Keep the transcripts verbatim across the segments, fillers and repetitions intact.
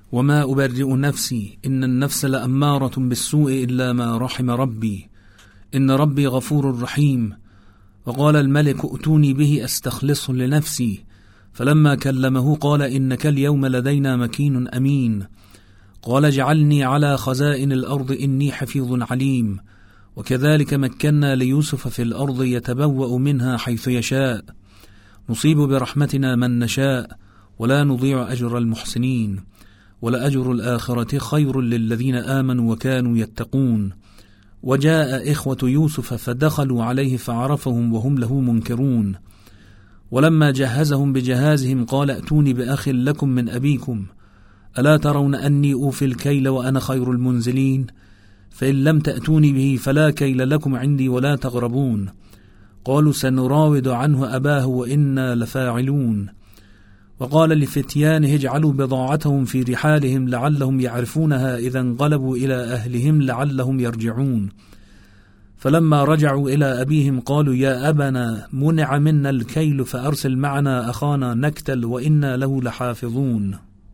وما أبرئ نفسي إن النفس لأمارة بالسوء إلا ما رحم ربي إن ربي غفور رحيم. وقال الملك ائتوني به أستخلصه لنفسي، فلما كلمه قال إنك اليوم لدينا مكين أمين. قال اجعلني على خزائن الأرض إني حفيظ عليم. وكذلك مكنا ليوسف في الأرض يتبوأ منها حيث يشاء، نصيب برحمتنا من نشاء ولا نضيع أجر المحسنين، ولأجر الآخرة خير للذين آمنوا وكانوا يتقون. وجاء إخوة يوسف فدخلوا عليه فعرفهم وهم له منكرون. ولما جهزهم بجهازهم قال ائتوني بأخ لكم من أبيكم ألا ترون أني أوفي الكيل وأنا خير المنزلين؟ فإن لم تأتوني به فلا كيل لكم عندي ولا تغربون. قالوا سنراود عنه أباه وإنا لفاعلون. وقال لفتيانه اجعلوا بضاعتهم في رحالهم لعلهم يعرفونها إذا انقلبوا إلى أهلهم لعلهم يرجعون. فلما رجعوا إلى أبيهم قالوا يا أبنا منع منا الكيل فأرسل معنا أخانا نكتل وإنا له لحافظون.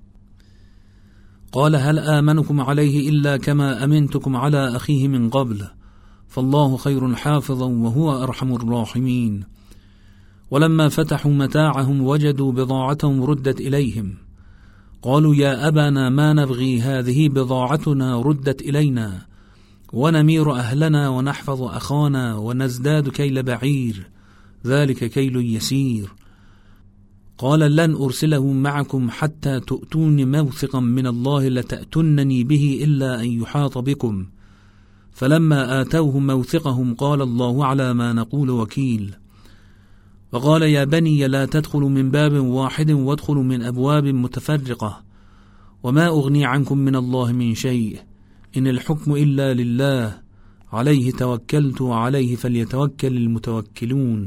قال هل آمنكم عليه إلا كما أمنتكم على أخيه من قبل، فالله خير حافظا وهو أرحم الراحمين. ولما فتحوا متاعهم وجدوا بضاعتهم ردت إليهم. قالوا يا أبانا ما نبغي هذه بضاعتنا ردت إلينا، ونمير أهلنا ونحفظ أخانا ونزداد كيل بعير، ذلك كيل يسير. قال لن أرسله معكم حتى تؤتون موثقا من الله لتأتنني به إلا أن يحاط بكم. فلما آتوه موثقهم قال الله على ما نقول وكيل. وقال يا بني لا تدخلوا من باب واحد وادخلوا من أبواب متفرقة، وما أغني عنكم من الله من شيء إن الحكم إلا لله عليه توكلت وعليه فليتوكل المتوكلون.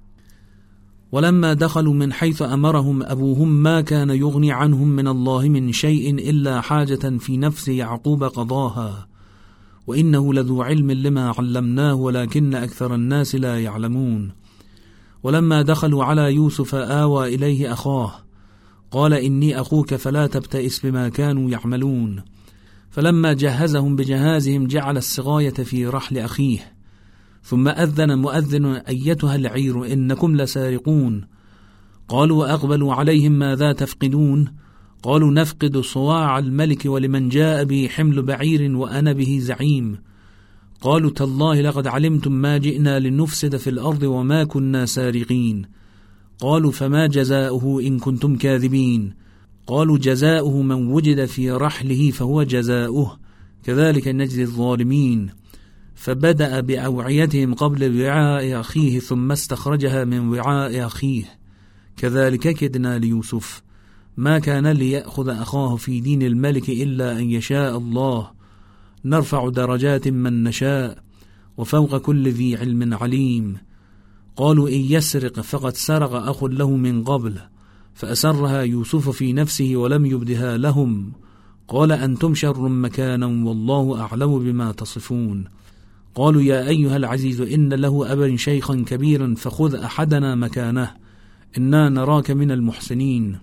ولما دخلوا من حيث أمرهم أبوهم ما كان يغني عنهم من الله من شيء إلا حاجة في نفس يعقوب قضاها، وإنه لذو علم لما علمناه ولكن أكثر الناس لا يعلمون. ولما دخلوا على يوسف آوى إليه أخاه قال إني أخوك فلا تبتئس بما كانوا يعملون. فلما جهزهم بجهازهم جعل السقاية في رحل أخيه، ثم أذن مؤذن أيتها العير إنكم لسارقون. قالوا أقبلوا عليهم ماذا تفقدون؟ قالوا نفقد صواع الملك ولمن جاء به حمل بعير وأنا به زعيم. قالوا تالله لقد علمتم ما جئنا لنفسد في الأرض وما كنا سارقين. قالوا فما جزاؤه إن كنتم كاذبين؟ قالوا جزاؤه من وجد في رحله فهو جزاؤه كذلك نجزي الظالمين. فبدأ بأوعيتهم قبل وعاء أخيه ثم استخرجها من وعاء أخيه كذلك كدنا ليوسف. ما كان ليأخذ أخاه في دين الملك إلا أن يشاء الله، نرفع درجات من نشاء وفوق كل ذي علم عليم. قالوا إن يسرق فقد سرق أخ له من قبل، فأسرها يوسف في نفسه ولم يبدها لهم. قال أنتم شر مكانا والله أعلم بما تصفون. قالوا يا أيها العزيز إن له أبا شيخا كبيرا فخذ أحدنا مكانه إنا نراك من المحسنين.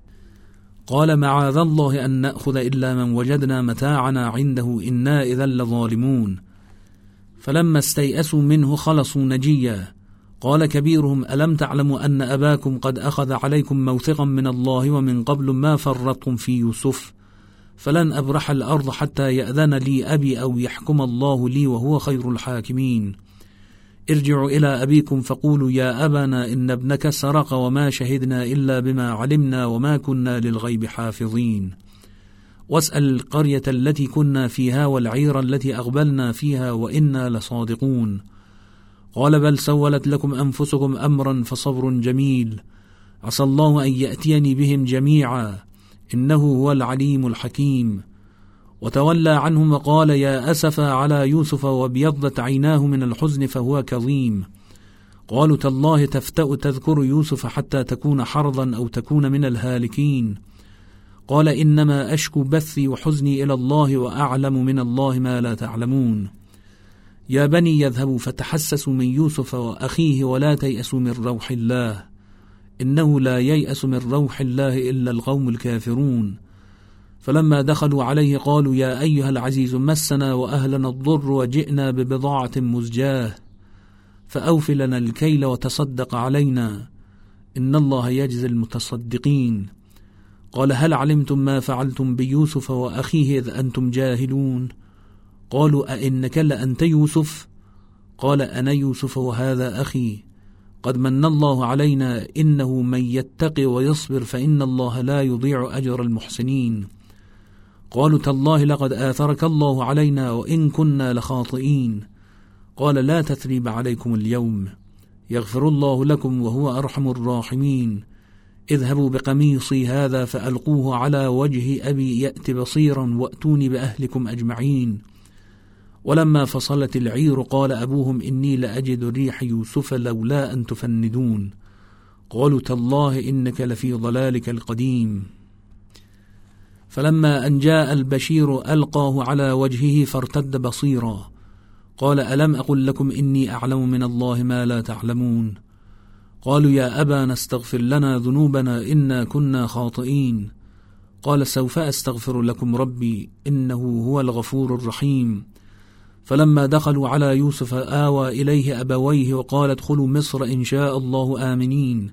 قال معاذ الله أن نأخذ إلا من وجدنا متاعنا عنده إنا إذا لظالمون. فلما استيأسوا منه خلصوا نجيا. قال كبيرهم ألم تعلموا أن أباكم قد أخذ عليكم موثقا من الله ومن قبل ما فرطتم في يوسف؟ فلن أبرح الأرض حتى يأذن لي أبي أو يحكم الله لي وهو خير الحاكمين. ارجعوا إلى أبيكم فقولوا يا أبانا إن ابنك سرق وما شهدنا إلا بما علمنا وما كنا للغيب حافظين. واسأل القرية التي كنا فيها والعير التي أقبلنا فيها وإنا لصادقون. قال بل سولت لكم أنفسكم أمرا فصبر جميل عسى الله أن يأتيني بهم جميعا إنه هو العليم الحكيم. وتولى عنهم وقال يا أسفا على يوسف وابيضت عيناه من الحزن فهو كظيم. قالوا تالله تفتأ تذكر يوسف حتى تكون حرضا أو تكون من الهالكين. قال إنما أشكو بثي وحزني إلى الله وأعلم من الله ما لا تعلمون. يا بني يذهبوا فتحسسوا من يوسف وأخيه ولا تيأسوا من روح الله إنه لا ييأس من روح الله إلا القوم الكافرون. فلما دخلوا عليه قالوا يا أيها العزيز مسنا وأهلنا الضر وجئنا ببضاعة مزجاة فأوف لنا الكيل وتصدق علينا إن الله يجزي المتصدقين. قال هل علمتم ما فعلتم بيوسف وأخيه إذ أنتم جاهلون؟ قالوا أئنك لأنت يوسف؟ قال أنا يوسف وهذا أخي قد من الله علينا إنه من يتقي ويصبر فإن الله لا يضيع أجر المحسنين. قالوا تالله لقد آثرك الله علينا وإن كنا لخاطئين. قال لا تثريب عليكم اليوم يغفر الله لكم وهو أرحم الراحمين. اذهبوا بقميصي هذا فألقوه على وجه أبي يأت بصيرا وأتوني بأهلكم أجمعين. ولما فصلت العير قال أبوهم إني لأجد ريح يوسف لولا أن تفندون. قالوا تالله إنك لفي ضلالك القديم. فلما أن جاء البشير ألقاه على وجهه فارتد بصيرا قال ألم أقل لكم إني أعلم من الله ما لا تعلمون؟ قالوا يا أبانا استغفر لنا ذنوبنا إنا كنا خاطئين. قال سوف أستغفر لكم ربي إنه هو الغفور الرحيم. فلما دخلوا على يوسف آوى إليه أبويه وقال ادخلوا مصر إن شاء الله آمنين.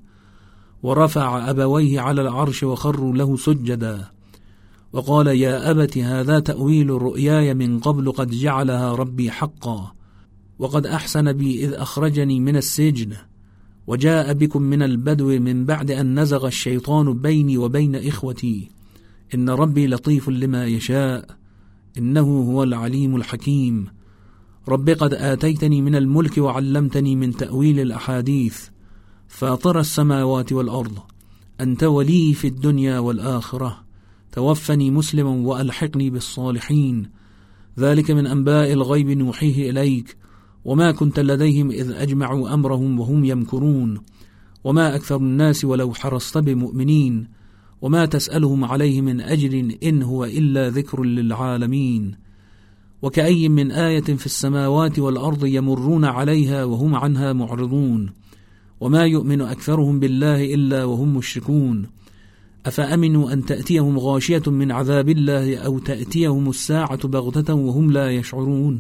ورفع أبويه على العرش وخروا له سجدا وقال يا أبت هذا تأويل رؤياي من قبل قد جعلها ربي حقا وقد أحسن بي إذ أخرجني من السجن وجاء بكم من البدو من بعد أن نزغ الشيطان بيني وبين إخوتي إن ربي لطيف لما يشاء إنه هو العليم الحكيم. رب قد آتيتني من الملك وعلمتني من تأويل الأحاديث فاطر السماوات والأرض أنت ولي في الدنيا والآخرة توفني مسلما وألحقني بالصالحين. ذلك من أنباء الغيب نوحيه إليك وما كنت لديهم إذ أجمعوا أمرهم وهم يمكرون وما أكثر الناس ولو حرصت بمؤمنين وما تسألهم عليه من أجر إن هو إلا ذكر للعالمين. وكأي من آية في السماوات والأرض يمرون عليها وهم عنها معرضون وما يؤمن أكثرهم بالله إلا وهم مشركون. أفأمنوا أن تأتيهم غاشية من عذاب الله أو تأتيهم الساعة بغتة وهم لا يشعرون.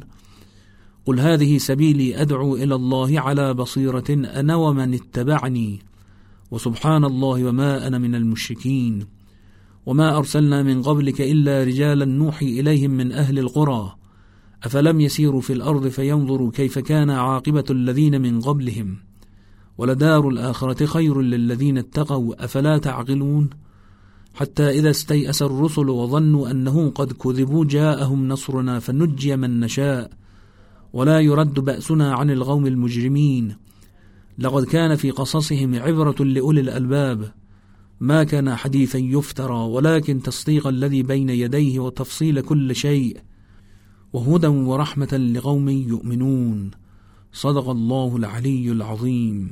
قل هذه سبيلي أدعو إلى الله على بصيرة أنا ومن اتبعني وسبحان الله وما أنا من المشركين. وما أرسلنا من قبلك إلا رجالا نوحي إليهم من أهل القرى أفلم يسيروا في الأرض فينظروا كيف كان عاقبة الذين من قبلهم ولدار الآخرة خير للذين اتقوا أفلا تعقلون. حتى إذا استيأس الرسل وظنوا أنهم قد كذبوا جاءهم نصرنا فنجي من نشاء ولا يرد بأسنا عن القوم المجرمين. لقد كان في قصصهم عبرة لأولي الألباب ما كان حديثا يفترى ولكن تصديق الذي بين يديه وتفصيل كل شيء وهدى ورحمة لقوم يؤمنون. صدق الله العلي العظيم.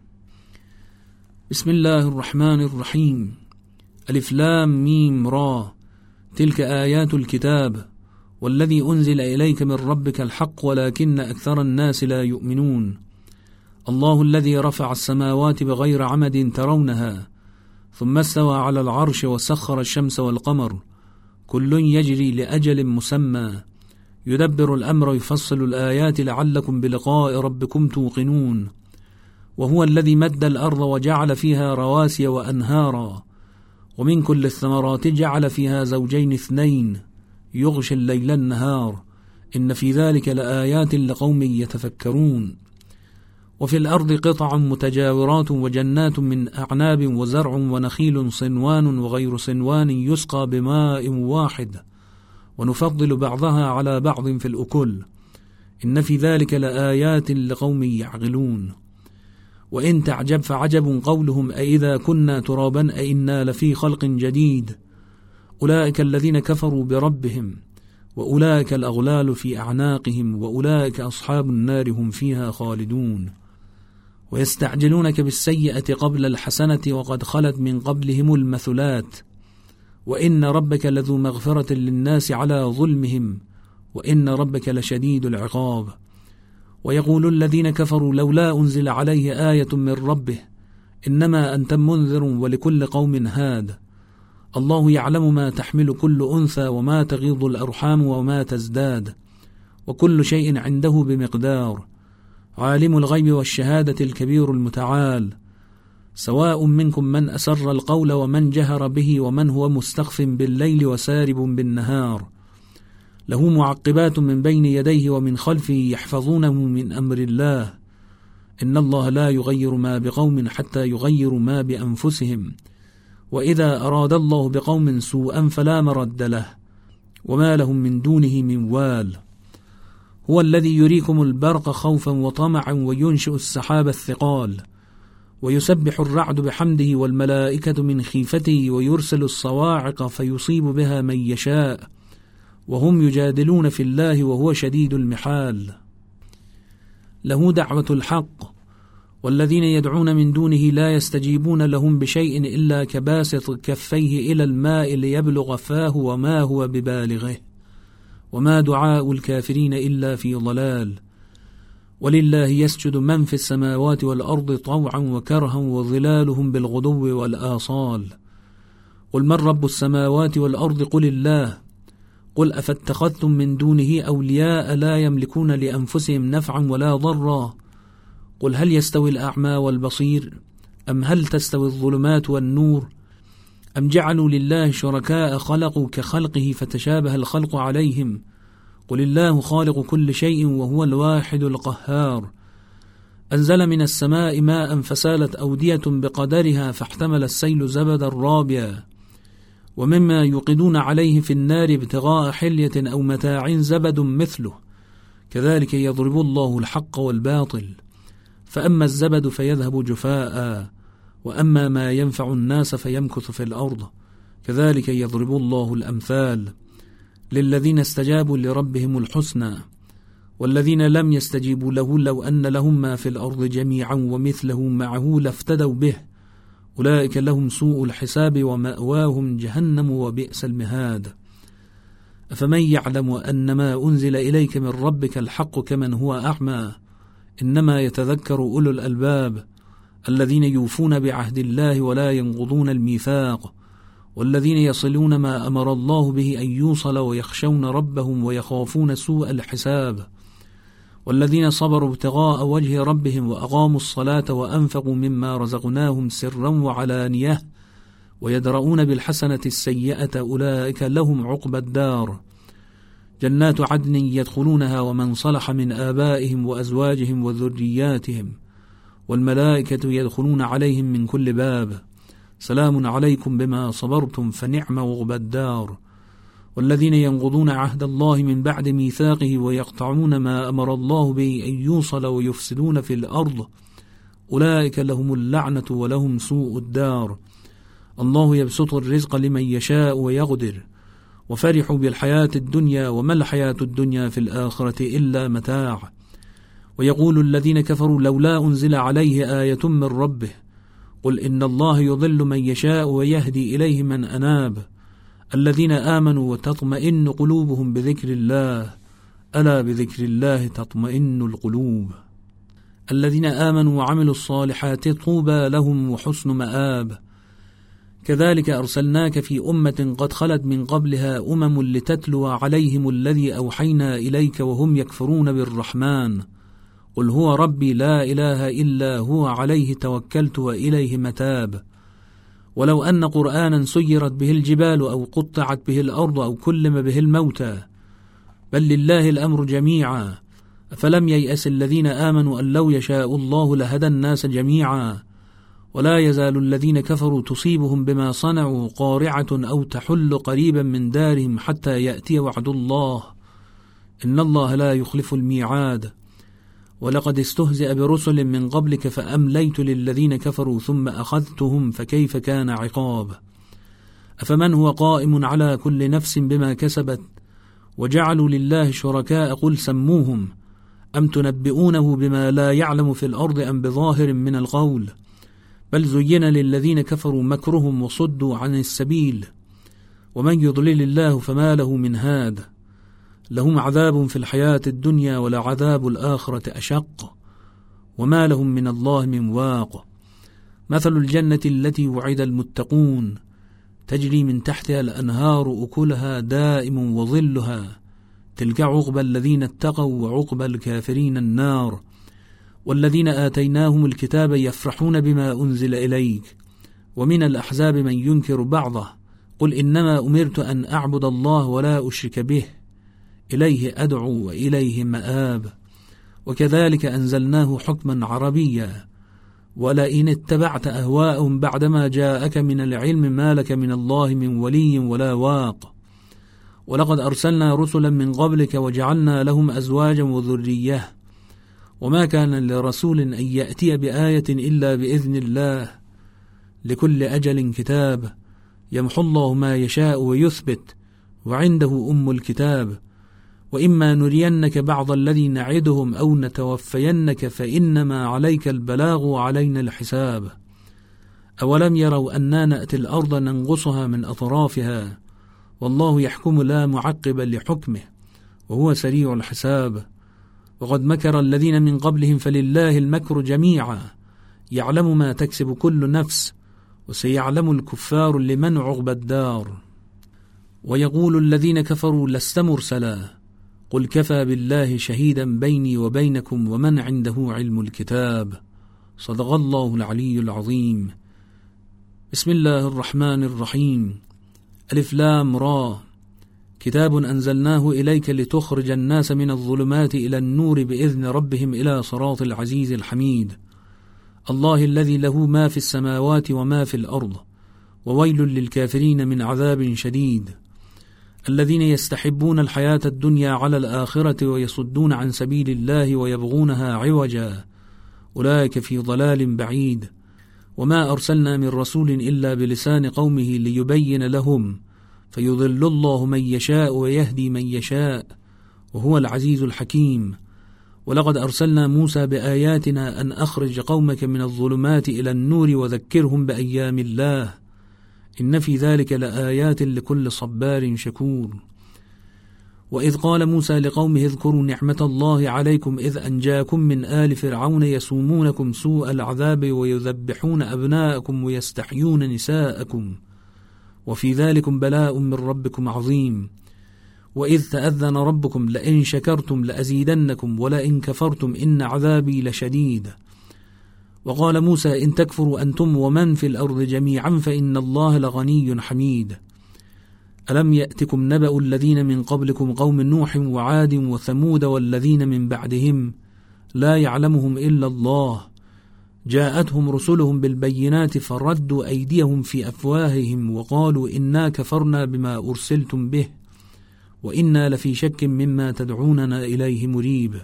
بسم الله الرحمن الرحيم. ألف لام ميم را تلك آيات الكتاب والذي أنزل إليك من ربك الحق ولكن أكثر الناس لا يؤمنون. الله الذي رفع السماوات بغير عمد ترونها ثم استوى على العرش وسخر الشمس والقمر كل يجري لأجل مسمى يدبر الأمر يفصل الآيات لعلكم بلقاء ربكم توقنون. وهو الذي مد الأرض وجعل فيها رواسي وأنهارا ومن كل الثمرات جعل فيها زوجين اثنين يغشي الليل النهار إن في ذلك لآيات لقوم يتفكرون. وفي الأرض قطع متجاورات وجنات من أعناب وزرع ونخيل صنوان وغير صنوان يسقى بماء واحد ونفضل بعضها على بعض في الأكل إن في ذلك لآيات لقوم يعقلون. وإن تعجب فعجب قولهم أئذا كنا ترابا أئنا لفي خلق جديد أولئك الذين كفروا بربهم وأولئك الأغلال في أعناقهم وأولئك أصحاب النار هم فيها خالدون. ويستعجلونك بالسيئة قبل الحسنة وقد خلت من قبلهم المثلات وإن ربك لذو مغفرة للناس على ظلمهم وإن ربك لشديد العقاب. ويقول الذين كفروا لولا أنزل عليه آية من ربه إنما أنت منذر ولكل قوم هاد الله يعلم ما تحمل كل أنثى وما تغيض الأرحام وما تزداد، وكل شيء عنده بمقدار. عالم الغيب والشهادة الكبير المتعال. سواء منكم من أسر القول ومن جهر به ومن هو مستخف بالليل وسارب بالنهار. له معقبات من بين يديه ومن خلفه يحفظونه من أمر الله. إن الله لا يغير ما بقوم حتى يغيروا ما بأنفسهم. وإذا أراد الله بقوم سوءا فلا مرد له، وما لهم من دونه من وال. هو الذي يريكم البرق خوفا وطمعا وينشئ السحاب الثقال، ويسبح الرعد بحمده والملائكة من خيفته، ويرسل الصواعق فيصيب بها من يشاء، وهم يجادلون في الله وهو شديد المحال. له دعوة الحق، والذين يدعون من دونه لا يستجيبون لهم بشيء إلا كباسط كفيه إلى الماء ليبلغ فاه وما هو ببالغه، وما دعاء الكافرين إلا في ضلال. ولله يسجد من في السماوات والأرض طوعا وكرها وظلالهم بالغدو والآصال. قل من رب السماوات والأرض قل الله. قل أفاتخذتم من دونه أولياء لا يملكون لأنفسهم نفعا ولا ضرا. قل هل يستوي الأعمى والبصير أم هل تستوي الظلمات والنور أم جعلوا لله شركاء خلقوا كخلقه فتشابه الخلق عليهم. قل الله خالق كل شيء وهو الواحد القهار. أنزل من السماء ماء فسالت أودية بقدرها فاحتمل السيل زبدا رابيا، ومما يوقدون عليه في النار ابتغاء حلية أو متاع زبد مثله، كذلك يضرب الله الحق والباطل، فأما الزبد فيذهب جفاء، وأما ما ينفع الناس فيمكث في الأرض، كذلك يضرب الله الأمثال. للذين استجابوا لربهم الحسنى، والذين لم يستجيبوا له لو أن لهم ما في الأرض جميعا ومثله معه لافتدوا به، أولئك لهم سوء الحساب ومأواهم جهنم وبئس المهاد. أفمن يعلم أن ما أنزل إليك من ربك الحق كمن هو أعمى، إنما يتذكر أولو الألباب الذين يوفون بعهد الله ولا ينقضون الميثاق، والذين يصلون ما أمر الله به أن يوصل ويخشون ربهم ويخافون سوء الحساب، والذين صبروا ابتغاء وجه ربهم وأقاموا الصلاة وأنفقوا مما رزقناهم سرا وعلانية ويدرؤون بالحسنة السيئة أولئك لهم عقبى الدار، جنات عدن يدخلونها ومن صلح من آبائهم وأزواجهم وذرياتهم، والملائكة يدخلون عليهم من كل باب، سلام عليكم بما صبرتم فنعم عقبى الدار. والذين ينقضون عهد الله من بعد ميثاقه ويقطعون ما أمر الله به أن يوصل ويفسدون في الأرض، أولئك لهم اللعنة ولهم سوء الدار. الله يبسط الرزق لمن يشاء ويقدر، وفرحوا بالحياة الدنيا وما الحياة الدنيا في الآخرة إلا متاع. ويقول الذين كفروا لولا أنزل عليه آية من ربه، قل إن الله يضل من يشاء ويهدي إليه من أناب، الذين آمنوا وتطمئن قلوبهم بذكر الله، ألا بذكر الله تطمئن القلوب. الذين آمنوا وعملوا الصالحات طوبى لهم وحسن مآب. كذلك أرسلناك في أمة قد خلت من قبلها أمم لتتلو عليهم الذي أوحينا إليك وهم يكفرون بالرحمن، قل هو ربي لا إله إلا هو عليه توكلت وإليه متاب. ولو أن قرآنا سيرت به الجبال أو قطعت به الأرض أو كلم به الموتى، بل لله الأمر جميعا. أفلم ييأس الذين آمنوا أن لو يشاء الله لهدى الناس جميعا، ولا يزال الذين كفروا تصيبهم بما صنعوا قارعة أو تحل قريبا من دارهم حتى يأتي وعد الله، إن الله لا يخلف الميعاد. ولقد استهزئ برسل من قبلك فأمليت للذين كفروا ثم أخذتهم فكيف كان عقاب. أفمن هو قائم على كل نفس بما كسبت وجعلوا لله شركاء قل سموهم، أم تنبئونه بما لا يعلم في الأرض أم بظاهر من القول، بل زين للذين كفروا مكرهم وصدوا عن السبيل، ومن يضلل الله فما له من هاد. لهم عذاب في الحياة الدنيا ولعذاب الآخرة أشق، وما لهم من الله من واق. مثل الجنة التي وعد المتقون، تجري من تحتها الأنهار أكلها دائم وظلها، تلك عقبى الذين اتقوا وعقبى الكافرين النار. والذين آتيناهم الكتاب يفرحون بما أنزل إليك، ومن الأحزاب من ينكر بعضه، قل إنما أمرت أن أعبد الله ولا أشرك به، إليه أدعو وإليه مآب. وكذلك أنزلناه حكما عربيا، ولئن اتبعت أهواءهم بعدما جاءك من العلم ما لك من الله من ولي ولا واق. ولقد أرسلنا رسلا من قبلك وجعلنا لهم أزواجا وذرية، وما كان لرسول أن يأتي بآية إلا بإذن الله، لكل أجل كتاب، يمحو الله ما يشاء ويثبت، وعنده أم الكتاب. وإما نرينك بعض الذي نعدهم أو نتوفينك فإنما عليك البلاغ وعلينا الحساب. أولم يروا أننا نأتي الأرض ننقصها من أطرافها، والله يحكم لا معقب لحكمه، وهو سريع الحساب. وقد مكر الذين من قبلهم فلله المكر جميعا، يعلم ما تكسب كل نفس، وسيعلم الكفار لمن عقبى الدار. ويقول الذين كفروا لست مرسلا، قل كفى بالله شهيدا بيني وبينكم ومن عنده علم الكتاب. صدق الله العلي العظيم. بسم الله الرحمن الرحيم. ألف لام را، كتاب أنزلناه إليك لتخرج الناس من الظلمات إلى النور بإذن ربهم إلى صراط العزيز الحميد. الله الذي له ما في السماوات وما في الأرض، وويل للكافرين من عذاب شديد. الذين يستحبون الحياة الدنيا على الآخرة ويصدون عن سبيل الله ويبغونها عوجا، أولئك في ضلال بعيد. وما أرسلنا من رسول إلا بلسان قومه ليبين لهم، فيضل الله من يشاء ويهدي من يشاء، وهو العزيز الحكيم. ولقد أرسلنا موسى بآياتنا أن أخرج قومك من الظلمات إلى النور وذكرهم بأيام الله، إن في ذلك لآيات لكل صبار شكور. وإذ قال موسى لقومه اذكروا نعمة الله عليكم إذ أنجاكم من آل فرعون يسومونكم سوء العذاب ويذبحون أبناءكم ويستحيون نساءكم، وفي ذلكم بلاء من ربكم عظيم. وإذ تأذن ربكم لئن شكرتم لأزيدنكم ولئن كفرتم إن عذابي لشديد. وقال موسى إن تكفروا أنتم ومن في الأرض جميعا فإن الله لغني حميد. ألم يأتكم نبأ الذين من قبلكم قوم نوح وعاد وثمود والذين من بعدهم لا يعلمهم إلا الله، جاءتهم رسلهم بالبينات فردوا أيديهم في أفواههم وقالوا إنا كفرنا بما أرسلتم به وإنا لفي شك مما تدعوننا إليه مريب.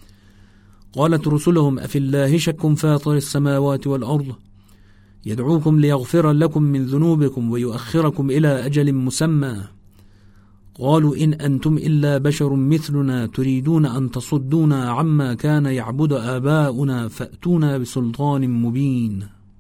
قالت رسلهم أفي الله شك فاطر السماوات والأرض، يدعوكم ليغفر لكم من ذنوبكم ويؤخركم إلى أجل مسمى. قالوا إن أنتم إلا بشر مثلنا تريدون أن تصدونا عما كان يعبد آباؤنا فأتونا بسلطان مبين.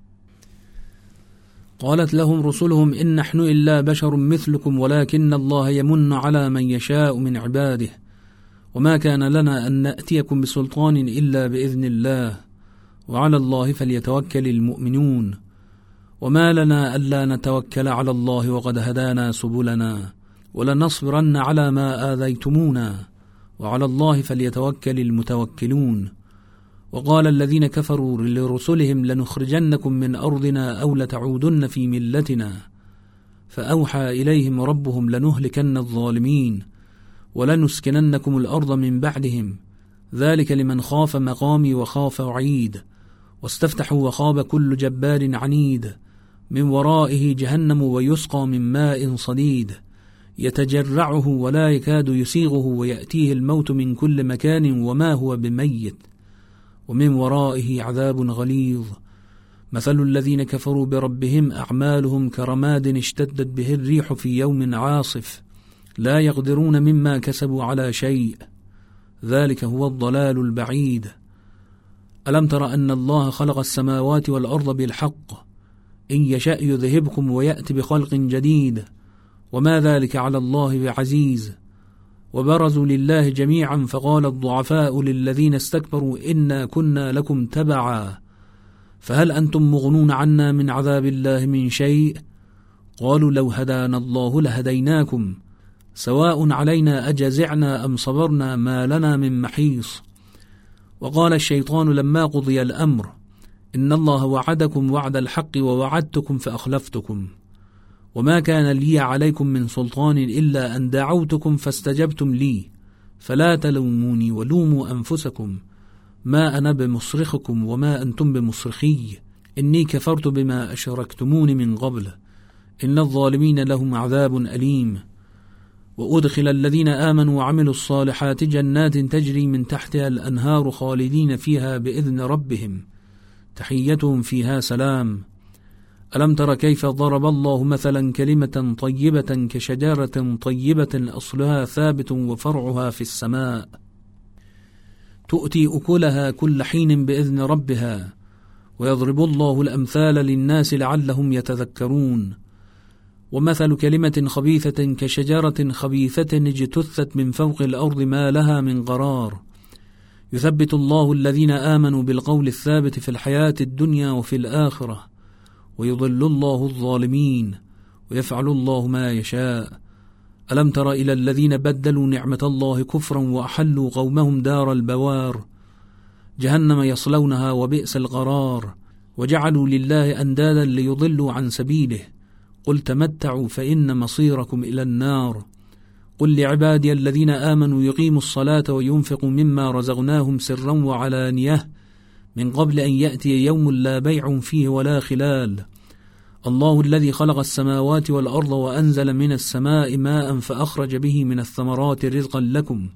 قالت لهم رسلهم إن نحن إلا بشر مثلكم ولكن الله يمن على من يشاء من عباده، وما كان لنا أن نأتيكم بسلطان إلا بإذن الله، وعلى الله فليتوكل المؤمنون. وما لنا ألا نتوكل على الله وقد هدانا سبلنا، ولنصبرن على ما آذيتمونا، وعلى الله فليتوكل المتوكلون. وقال الذين كفروا لرسلهم لنخرجنكم من أرضنا أو لتعودن في ملتنا، فأوحى إليهم ربهم لنهلكن الظالمين ولنسكننكم الأرض من بعدهم، ذلك لمن خاف مقامي وخاف وعيد. واستفتحوا وخاب كل جبار عنيد، من ورائه جهنم ويسقى من ماء صديد، يتجرعه ولا يكاد يسيغه ويأتيه الموت من كل مكان وما هو بميت، ومن ورائه عذاب غليظ. مثل الذين كفروا بربهم أعمالهم كرماد اشتدت به الريح في يوم عاصف، لا يقدرون مما كسبوا على شيء، ذلك هو الضلال البعيد. ألم تر أن الله خلق السماوات والأرض بالحق، إن يشأ يذهبكم ويأتي بخلق جديد، وما ذلك على الله بعزيز. وبرزوا لله جميعا فقال الضعفاء للذين استكبروا إنا كنا لكم تبعا، فهل أنتم مغنون عنا من عذاب الله من شيء؟ قالوا لو هدانا الله لهديناكم سواء علينا أجزعنا أم صبرنا ما لنا من محيص. وقال الشيطان لما قضي الأمر إن الله وعدكم وعد الحق ووعدتكم فأخلفتكم وما كان لي عليكم من سلطان إلا أن دعوتكم فاستجبتم لي فلا تلوموني ولوموا أنفسكم ما أنا بمصرخكم وما أنتم بمصرخي إني كفرت بما أشركتمون من قبل إن الظالمين لهم عذاب أليم. وأدخل الذين آمنوا وعملوا الصالحات جنات تجري من تحتها الأنهار خالدين فيها بإذن ربهم تحيتهم فيها سلام. ألم تر كيف ضرب الله مثلا كلمة طيبة كشجرة طيبة أصلها ثابت وفرعها في السماء تؤتي أكلها كل حين بإذن ربها ويضرب الله الأمثال للناس لعلهم يتذكرون. ومثل كلمة خبيثة كشجرة خبيثة اجتثت من فوق الأرض ما لها من قرار يثبت الله الذين آمنوا بالقول الثابت في الحياة الدنيا وفي الآخرة ويضل الله الظالمين ويفعل الله ما يشاء. ألم تر إلى الذين بدلوا نعمة الله كفرا وأحلوا قومهم دار البوار جهنم يصلونها وبئس القرار وجعلوا لله أندادا ليضلوا عن سبيله قل تمتعوا فإن مصيركم إلى النار. قل لعبادي الذين آمنوا يقيموا الصلاة وينفقوا مما رزقناهم سرا وعلانية من قبل أن يأتي يوم لا بيع فيه ولا خلال. الله الذي خلق السماوات والأرض وأنزل من السماء ماء فأخرج به من الثمرات رزقا لكم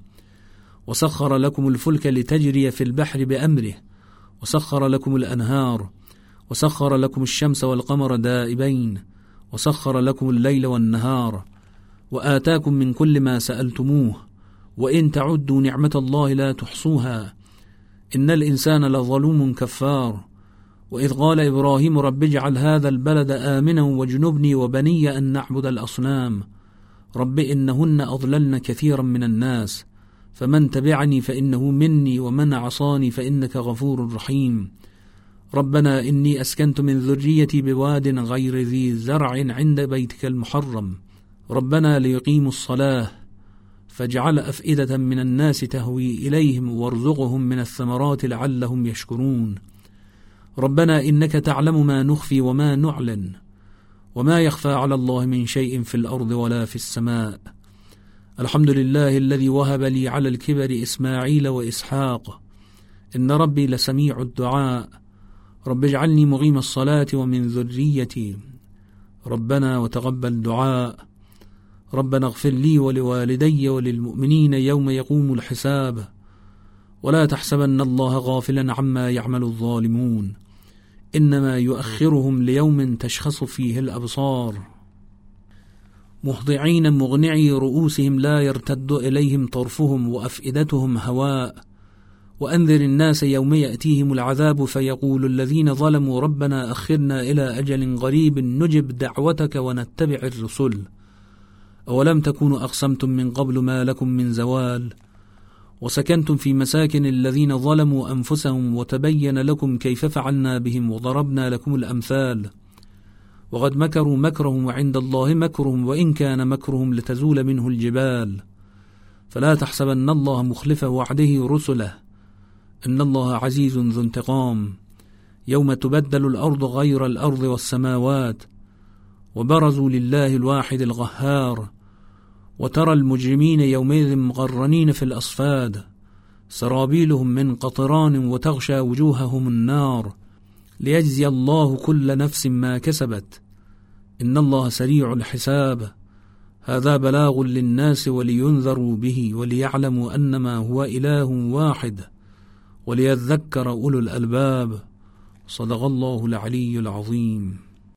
وسخر لكم الفلك لتجري في البحر بأمره وسخر لكم الأنهار وسخر لكم الشمس والقمر دائبين وسخر لكم الليل والنهار وآتاكم من كل ما سألتموه وإن تعدوا نعمة الله لا تحصوها إن الإنسان لظلوم كفار. وإذ قال إبراهيم رب اجعل هذا البلد آمنا واجنبني وبني أن نعبد الأصنام رب إنهن أضللن كثيرا من الناس فمن تبعني فإنه مني ومن عصاني فإنك غفور رحيم. ربنا إني أسكنت من ذريتي بواد غير ذي زرع عند بيتك المحرم ربنا ليقيموا الصلاة فاجعل أفئدة من الناس تهوي إليهم وارزقهم من الثمرات لعلهم يشكرون. ربنا إنك تعلم ما نخفي وما نعلن وما يخفى على الله من شيء في الأرض ولا في السماء. الحمد لله الذي وهب لي على الكبر إسماعيل وإسحاق إن ربي لسميع الدعاء. رب اجعلني مقيم الصلاة ومن ذريتي ربنا وتقبل دعاء. ربنا اغفر لي ولوالدي وللمؤمنين يوم يقوم الحساب ولا تحسبن الله غافلا عما يعمل الظالمون إنما يؤخرهم ليوم تشخص فيه الأبصار مهضعين مغنعي رؤوسهم لا يرتد إليهم طرفهم وأفئدتهم هواء. وأنذر الناس يوم يأتيهم العذاب فيقول الذين ظلموا ربنا أخرنا إلى أجل قريب نجب دعوتك ونتبع الرسل أولم تكونوا أقسمتم من قبل ما لكم من زوال وسكنتم في مساكن الذين ظلموا أنفسهم وتبين لكم كيف فعلنا بهم وضربنا لكم الأمثال وقد مكروا مكرهم وعند الله مكرهم وإن كان مكرهم لتزول منه الجبال فلا تحسبن الله مخلف وعده رسله إن الله عزيز ذو انتقام. يوم تبدل الأرض غير الأرض والسماوات وبرزوا لله الواحد القهار وترى المجرمين يومئذ مقرنين في الأصفاد سرابيلهم من قطران وتغشى وجوههم النار ليجزي الله كل نفس ما كسبت إن الله سريع الحساب. هذا بلاغ للناس ولينذروا به وليعلموا أنما هو إله واحد وليذكر أولو الألباب. صدق الله العلي العظيم.